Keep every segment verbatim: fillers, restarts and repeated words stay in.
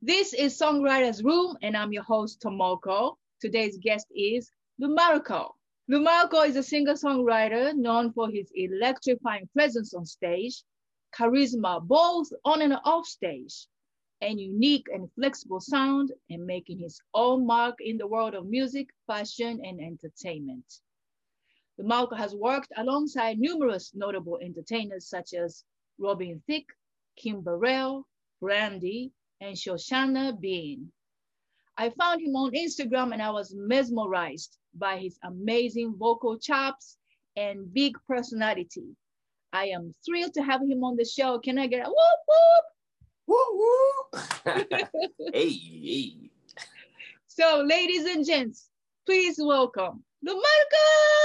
This is Songwriter's Room, and I'm your host, Tomoko. Today's guest is Lumarco. Lumarco is a singer-songwriter known for his electrifying presence on stage, charisma both on and off stage, and unique and flexible sound, and making his own mark in the world of music, fashion, and entertainment. Lumarco has worked alongside numerous notable entertainers such as Robin Thicke, Kim Burrell, Brandy, and Shoshana Bean. I found him on Instagram and I was mesmerized by his amazing vocal chops and big personality. I am thrilled to have him on the show. Can I get a whoop Woo woo! whoop? Hey, hey. So, ladies and gents, please welcome Lumarco!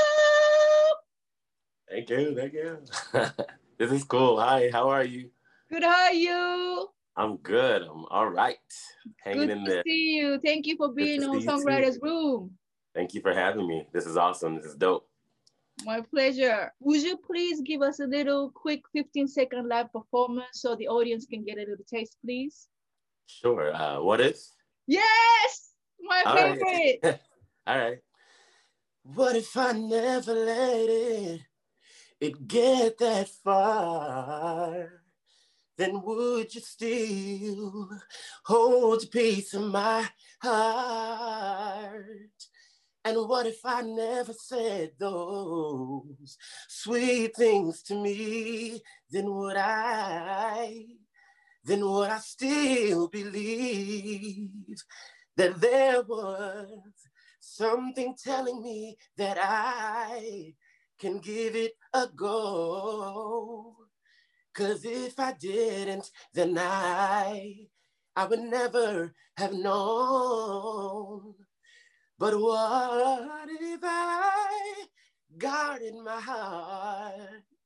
Thank you, thank you. This is cool. Hi, how are you? Good, how are you? I'm good. I'm all right. Hanging Good in to there. see you. Thank you for Good being to on see you Songwriter's too. Room. Thank you for having me. This is awesome. This is dope. My pleasure. Would you please give us a little quick fifteen second live performance so the audience can get a little taste, please? Sure. Uh, what if? Yes, my All right. favorite. All right. What if I never let it, it get that far? Then would you still hold a piece of my heart? And what if I never said those sweet things to me? Then would I, then would I still believe that there was something telling me that I can give it a go? 'Cause if I didn't, then I, I would never have known. But what if I guarded my heart?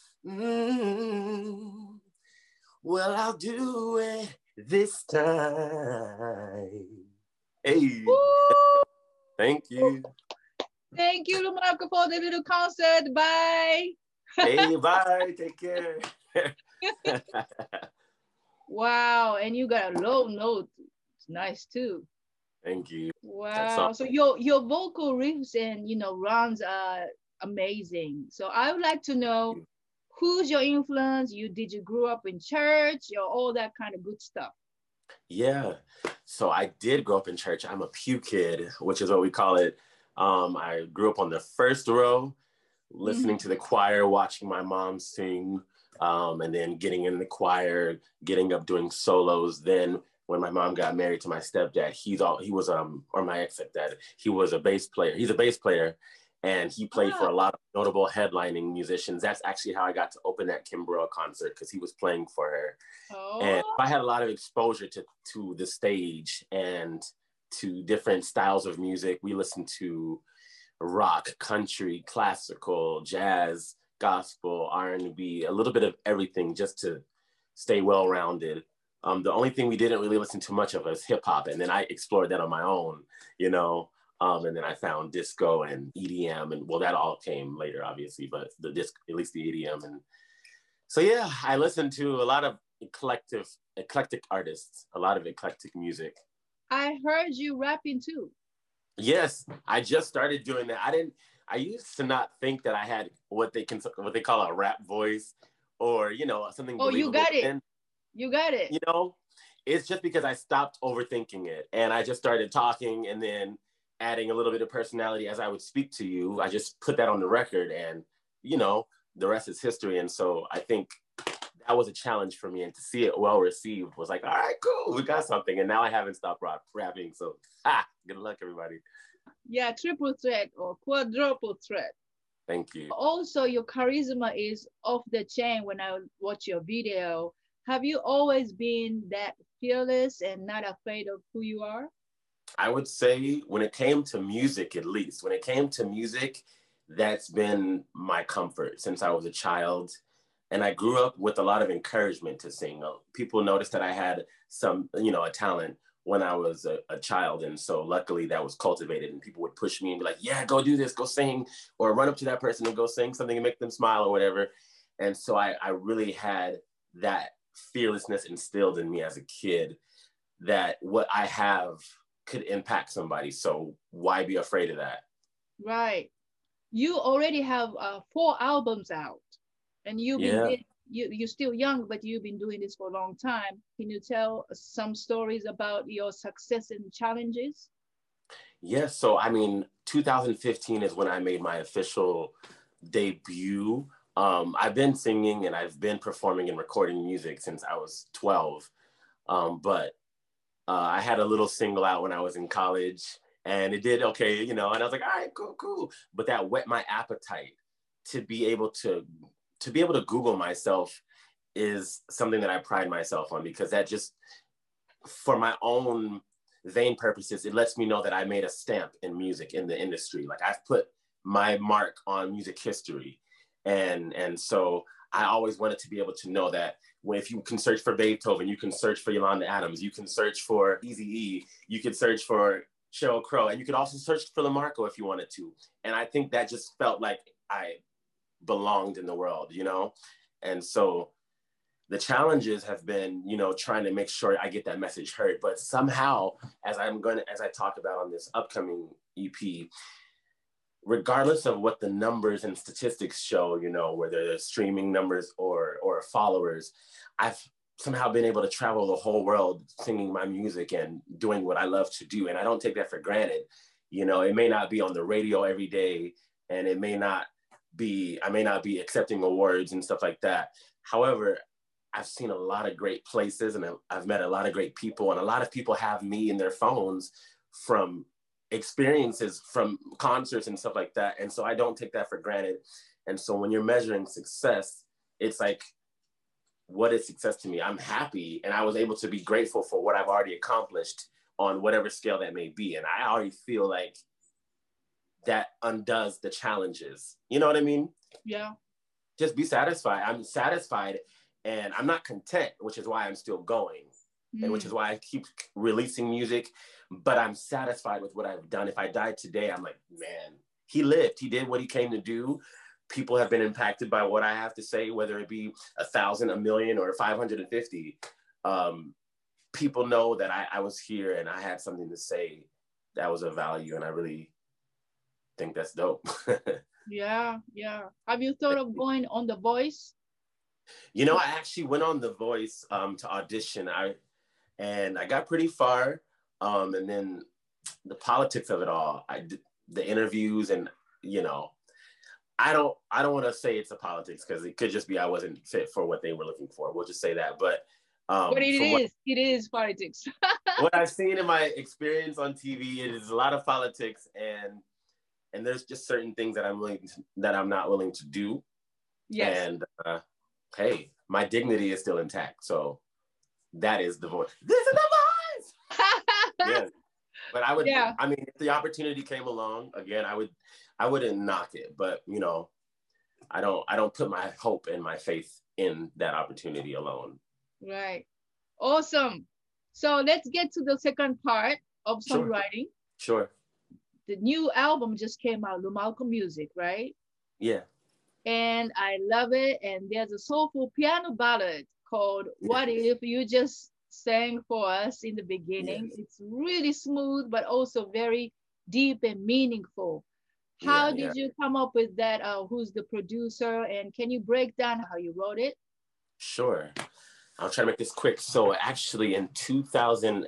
Mm, well, I'll do it this time. Hey, Woo! thank you. Thank you, Lumarco, for the little concert. Bye. Hey, bye. Take care. Wow, and you got a low note. It's nice too. Thank you. That's Wow. all. So your your vocal riffs and you know runs are amazing. So I would like to know who's your influence? You did you grew up in church or all that kind of good stuff? Yeah. So I did grow up in church. I'm a pew kid, which is what we call it. Um, I grew up on the first row, listening Mhm. to the choir, watching my mom sing, um, and then getting in the choir, getting up doing solos. Then when my mom got married to my stepdad, he's all he was um or my ex stepdad, he was a bass player. He's a bass player, and he played for Ah, a lot of notable headlining musicians. That's actually how I got to open that Kim Burrell concert because he was playing for her. And oh, I had a lot of exposure to to the stage and to different styles of music. We listened to rock, country, classical, jazz, gospel, R and B, a little bit of everything just to stay well-rounded. Um, the only thing we didn't really listen to much of was hip hop, and then I explored that on my own, you know. Um, and then I found disco and E D M, and well, that all came later, obviously, but the disc, at least the E D M, and so yeah, I listened to a lot of eclectic, eclectic artists, a lot of eclectic music. I heard you rapping too. Yes, I just started doing that. I didn't. I used to not think that I had what they can what they call a rap voice, or you know something Oh, you believable. got But it. then You got it. you know, it's just because I stopped overthinking it and I just started talking and then adding a little bit of personality as I would speak to you. I just put that on the record, and you know the rest is history. And so I think that was a challenge for me, and to see it well received was like, all right, cool, we got something. And now I haven't stopped rap, rapping. So ah, good luck, everybody. Yeah, triple threat or quadruple threat. Thank you. Also, your charisma is off the chain when I watch your video. Have you always been that fearless and not afraid of who you are? I would say when it came to music, at least, when it came to music, that's been my comfort since I was a child. And I grew up with a lot of encouragement to sing. Uh, People noticed that I had some, you know, a talent when I was a, a child. And so luckily that was cultivated, and people would push me and be like, yeah, go do this, go sing, or run up to that person and go sing something and make them smile or whatever. And so I, I really had that fearlessness instilled in me as a kid. that what I have could impact somebody. So why be afraid of that? Right. You already have uh, four albums out, and you've been Yeah. di- you you're still young, but you've been doing this for a long time. Can you tell some stories about your success and challenges? Yeah. So, I mean, two thousand fifteen is when I made my official debut. Um, I've been singing and I've been performing and recording music since I was twelve. Um, but uh, I had a little single out when I was in college and it did okay, you know, and I was like, all right, cool, cool. But that whet my appetite to be able to, to be able to Google myself is something that I pride myself on, because that just, for my own vain purposes, it lets me know that I made a stamp in music in the industry. Like I've put my mark on music history. And, and so I always wanted to be able to know that when, if you can search for Beethoven, you can search for Yolanda Adams, you can search for Eazy-E, you can search for Sheryl Crow, and you could also search for Lamarco if you wanted to. And I think that just felt like I belonged in the world, you know? And so the challenges have been, you know, trying to make sure I get that message heard. But somehow, as I'm going to, as I talk about on this upcoming E P, regardless of what the numbers and statistics show, you know, whether they're streaming numbers or or followers, I've somehow been able to travel the whole world singing my music and doing what I love to do. And I don't take that for granted. You know, it may not be on the radio every day, and it may not be, I may not be accepting awards and stuff like that. However, I've seen a lot of great places and I've met a lot of great people, and a lot of people have me in their phones from experiences from concerts and stuff like that. And so I don't take that for granted. And so when you're measuring success, it's like, what is success to me? I'm happy, and I was able to be grateful for what I've already accomplished on whatever scale that may be. And I already feel like that undoes the challenges. You know what I mean? Yeah. Just be satisfied. I'm satisfied, and I'm not content, which is why I'm still going. Mm. And which is why I keep releasing music, but I'm satisfied with what I've done. If I died today, I'm like, man, he lived, he did what he came to do. People have been impacted by what I have to say, whether it be a thousand, a million, or five hundred fifty. Um, people know that I, I was here and I had something to say that was of value. And I really think that's dope. Yeah, yeah. Have you thought of going on The Voice? You know, I actually went on The Voice um, to audition. I and I got pretty far. Um, and then the politics of it all, I did the interviews, and you know, I don't I don't want to say it's a politics, because it could just be I wasn't fit for what they were looking for. We'll just say that. But um, but it is what, it is politics. What I've seen in my experience on T V, it is a lot of politics, and and there's just certain things that I'm willing to, that I'm not willing to do. Yes. And uh, hey, my dignity is still intact. So that is The Voice. This is The Voice. Yes. But I would, yeah. I mean, if the opportunity came along again, I would, I wouldn't knock it. But you know, I don't, I don't put my hope and my faith in that opportunity alone. Right. Awesome. So let's get to the second part of songwriting. Sure. Sure. The new album just came out, Lumalco Music, right? Yeah. And I love it. And there's a soulful piano ballad called What If You just sang for us in the beginning. Yes. It's really smooth, but also very deep and meaningful. How yeah, did yeah. you come up with that? Uh, who's the producer? And can you break down how you wrote it? Sure. I'll try to make this quick. So actually in two thousand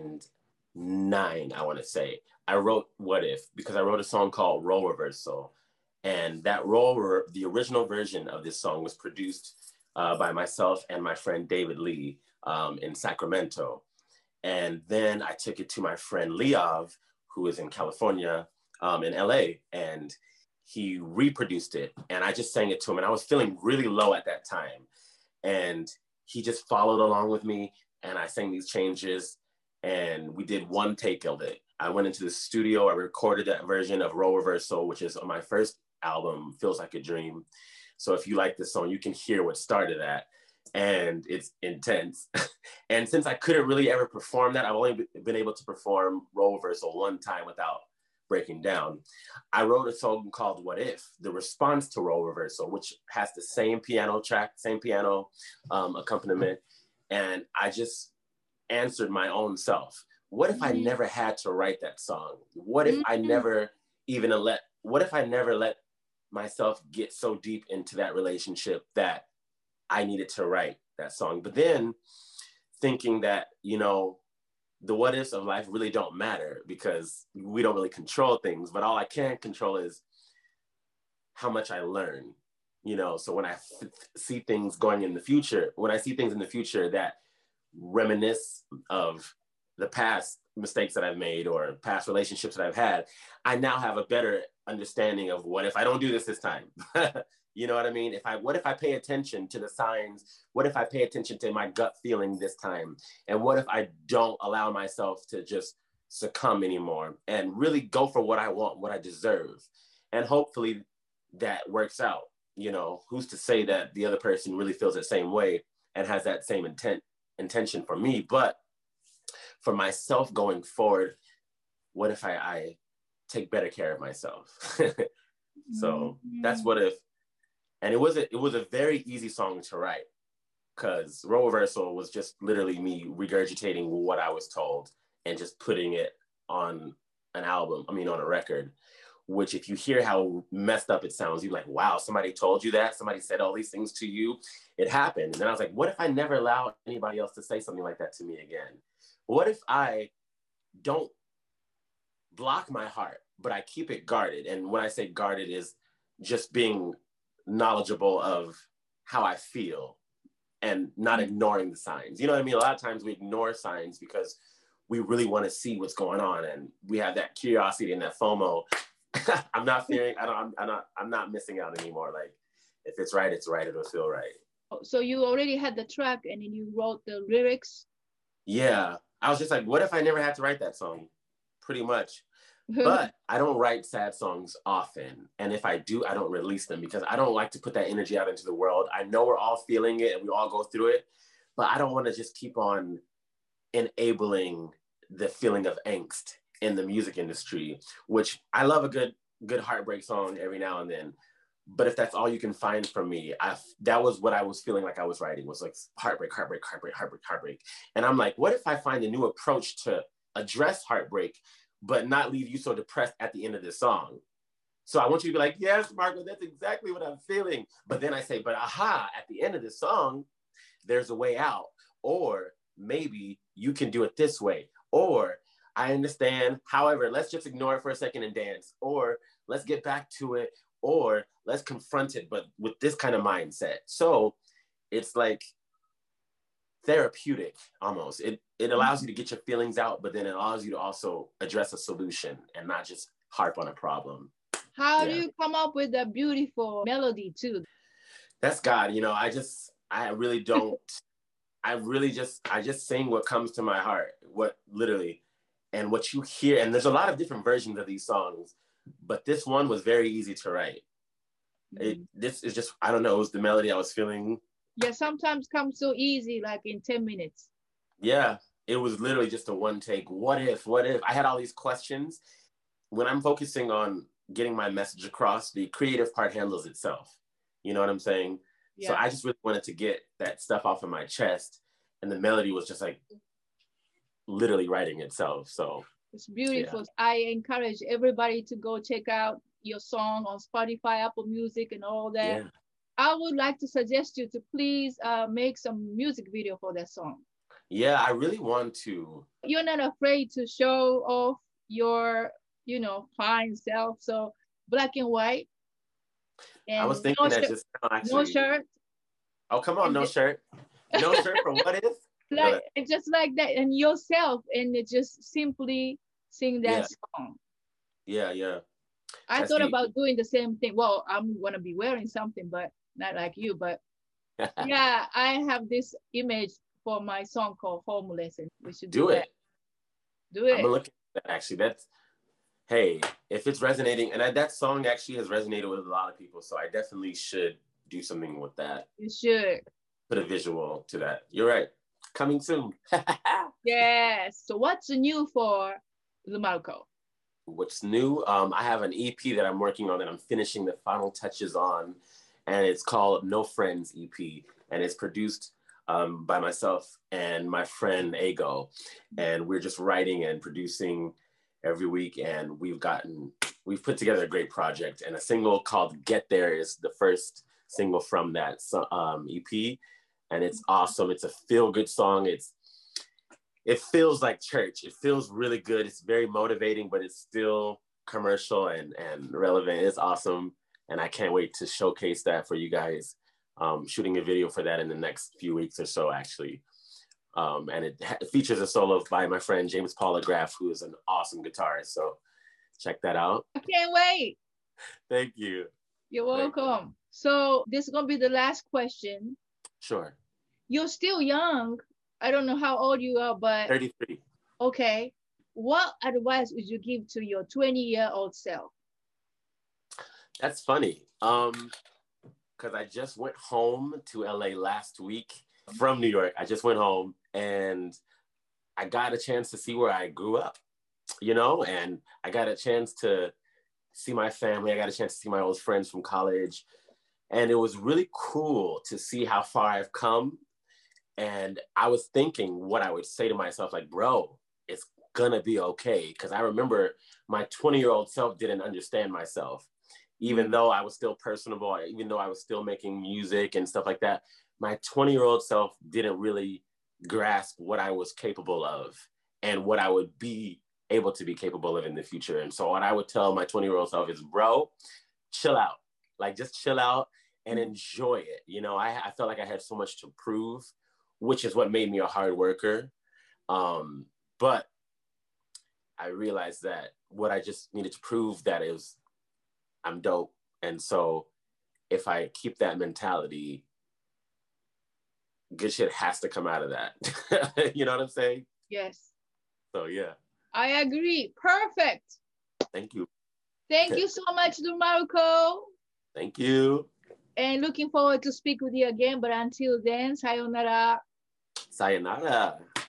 nine, I want to say, I wrote What If, because I wrote a song called Role Reversal. And that role, the original version of this song was produced uh, by myself and my friend David Lee um, in Sacramento. And then I took it to my friend Leov, who is in California, um, in L A, and he reproduced it. And I just sang it to him, and I was feeling really low at that time. And he just followed along with me, and I sang these changes, and we did one take of it. I went into the studio, I recorded that version of Role Reversal, which is my first album, Feels Like a Dream. So if you like this song, you can hear what started at, and it's intense. And since I couldn't really ever perform that, I've only been able to perform Role Reversal one time without breaking down. I wrote a song called What If, the response to Role Reversal, which has the same piano track, same piano um, accompaniment. And I just answered my own self. What if I Mm-hmm. never had to write that song? What if I Mm-hmm. never even let, what if I never let myself get so deep into that relationship that I needed to write that song? But then thinking that, you know, the what ifs of life really don't matter because we don't really control things, but all I can control is how much I learn, you know? So when I f- see things going in the future, when I see things in the future that reminisce of the past mistakes that I've made or past relationships that I've had, I now have a better understanding of what if I don't do this this time? You know what I mean? If I, what if I pay attention to the signs? What if I pay attention to my gut feeling this time? And what if I don't allow myself to just succumb anymore and really go for what I want, what I deserve? And hopefully that works out. You know, who's to say that the other person really feels the same way and has that same intent, intention for me? But for myself going forward, what if I, I take better care of myself? So Mm-hmm. that's what if. And it was a, it was a very easy song to write because Role Reversal was just literally me regurgitating what I was told and just putting it on an album, I mean, on a record, which if you hear how messed up it sounds, you're like, wow, somebody told you that? Somebody said all these things to you? It happened. And then I was like, what if I never allow anybody else to say something like that to me again? What if I don't block my heart, but I keep it guarded? And when I say guarded is just being knowledgeable of how I feel and not ignoring the signs. You know what I mean? A lot of times we ignore signs because we really want to see what's going on, and we have that curiosity and that FOMO. I'm not fearing. I don't. I'm, I'm not. I'm not missing out anymore. Like, if it's right, it's right. It'll feel right. So you already had the track, and then you wrote the lyrics. Yeah, I was just like, what if I never had to write that song? Pretty much. But I don't write sad songs often. And if I do, I don't release them because I don't like to put that energy out into the world. I know we're all feeling it and we all go through it, but I don't want to just keep on enabling the feeling of angst in the music industry, which I love a good, good heartbreak song every now and then. But if that's all you can find from me, I, that was what I was feeling like I was writing, was like heartbreak, heartbreak, heartbreak, heartbreak, heartbreak. And I'm like, what if I find a new approach to address heartbreak, but not leave you so depressed at the end of this song? So I want you to be like, yes, Marco, that's exactly what I'm feeling. But then I say, but aha, at the end of this song, there's a way out. Or maybe you can do it this way. Or I understand. However, let's just ignore it for a second and dance. Or let's get back to it. Or let's confront it, but with this kind of mindset. So it's like therapeutic almost. It it allows you to get your feelings out, but then it allows you to also address a solution and not just harp on a problem. How Yeah. do you come up with a beautiful melody too? That's God. You know, I just, I really don't, I really just, I just sing what comes to my heart, what literally, and what you hear. And there's a lot of different versions of these songs, but this one was very easy to write. It, this is just, I don't know, it was the melody I was feeling. Yeah, sometimes comes so easy, like in ten minutes. Yeah, it was literally just a one take. What if, what if? I had all these questions. When I'm focusing on getting my message across, the creative part handles itself. You know what I'm saying? Yeah. So I just really wanted to get that stuff off of my chest. And the melody was just like literally writing itself. So it's beautiful. Yeah. I encourage everybody to go check out your song on Spotify, Apple Music, and all that. Yeah. I would like to suggest you to please uh, make some music video for that song. Yeah, I really want to. You're not afraid to show off your, you know, fine self. So black and white. And I was thinking no that shirt, just actually. No shirt. Oh, come on, and no the, shirt. No shirt for what if? Like, it's just like that, and yourself, and it just simply sing that yeah. song. Yeah, yeah. I That's thought deep. about doing the same thing. Well, I'm gonna be wearing something, but not like you. But yeah, I have this image for my song called Homeless, and we should do, do that. it. Do it. I'm gonna look at that. Actually, that's hey, if it's resonating, and I, that song actually has resonated with a lot of people, so I definitely should do something with that. You should put a visual to that. You're right. Coming soon. Yes. So what's new for Lumarco? What's new? Um, I have an E P that I'm working on that I'm finishing the final touches on, and it's called No Friends E P, and it's produced um, by myself and my friend Ego. And we're just writing and producing every week. And we've gotten, we've put together a great project, and a single called Get There is the first single from that um, E P. And it's awesome. It's a feel-good song. It's, it feels like church. It feels really good. It's very motivating, but it's still commercial and, and relevant. It's awesome. And I can't wait to showcase that for you guys. Um, shooting a video for that in the next few weeks or so, actually. Um, and it, it features a solo by my friend James Polygraph, who is an awesome guitarist. So check that out. I can't wait. Thank you. You're welcome. You. So this is going to be the last question. Sure. You're still young. I don't know how old you are, but... thirty-three. Okay. What advice would you give to your twenty-year-old self? That's funny. Um, because I just went home to L A last week from New York. I just went home and I got a chance to see where I grew up, you know, and I got a chance to see my family. I got a chance to see my old friends from college. And it was really cool to see how far I've come. And I was thinking what I would say to myself, like, bro, it's gonna be okay. Because I remember my twenty-year-old self didn't understand myself. Even though I was still personable, even though I was still making music and stuff like that, my twenty-year-old self didn't really grasp what I was capable of and what I would be able to be capable of in the future. And so what I would tell my twenty-year-old self is, bro, chill out. Like, just chill out and enjoy it. You know, I, I felt like I had so much to prove, which is what made me a hard worker. Um, but I realized that what I just needed to prove that is I'm dope. And so if I keep that mentality, good shit has to come out of that. You know what I'm saying? Yes. So yeah. I agree. Perfect. Thank you. Thank you so much, DeMarco. Thank you. And looking forward to speak with you again. But until then, sayonara. Sayonara.